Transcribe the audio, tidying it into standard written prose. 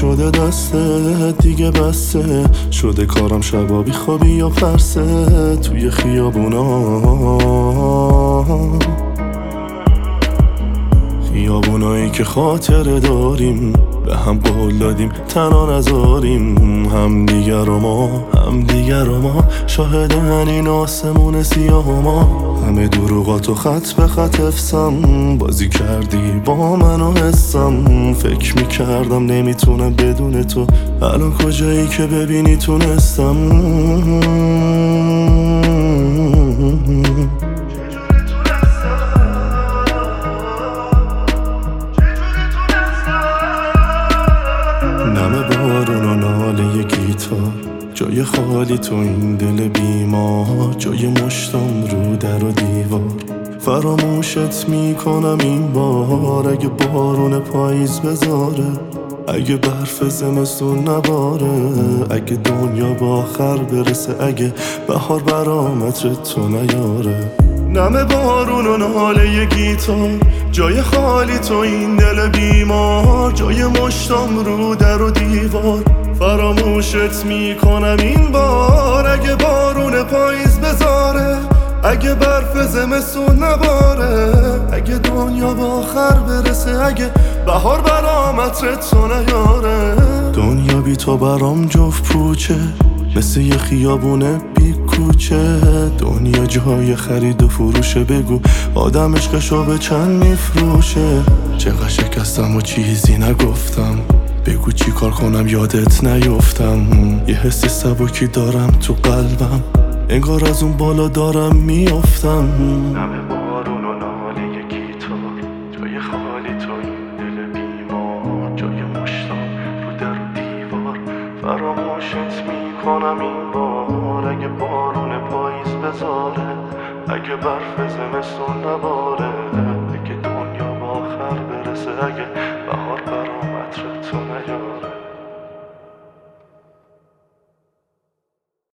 شده دسته دیگه بسته شده کارم شبابی خوابی یا پرسه توی خیابونایی که خاطره داریم به هم قول دادیم تنها نذاریم همدیگر و ما شاهدن این آسمون سیاه ما همه دروغاتو خط به خط حفظم بازی کردی با من و حسم فکر میکردم نمیتونم بدون تو الان کجایی که ببینی تونستم نم بارون و ناله گیتار جای خالی تو این دل بیمار جای مشتم رو در و دیوار فراموشت میکنم این بار اگه بارون پاییز بذاره اگه برف زمستون نباره اگه دنیا با آخر برسه اگه بهار برامتر تو نیاره نم بارون و ناله گیتار جای خالی تو این دل بیمار جای مشتم رو در و دیوار فراموشت میکنم این بار اگه بارون پاییز بذاره اگه برف زمستون نباره اگه دنیا با آخر برسه اگه بهار برامتر تو نیاره دنیا بی تو برام جفت پوچه مثل یه خیابونه بی کوچه دنیا جای خرید و فروشه بگو آدم عشقشو به چند میفروشه چقدر شکستم و چیزی نگفتم بگو چی کار کنم یادت نیفتم یه حسی سبکی دارم تو قلبم انگار از اون بالا دارم میافتم نم بارون و ناله گیتار جای خالی تو این دل بیمار جای مشتاق رو در و دیوار فراموشت میکنم این بار اگه بارون پاییز بذاره اگه برف زمستون نباره اگه دنیا با آخر برسه اگه بهار برامتر تو نیاره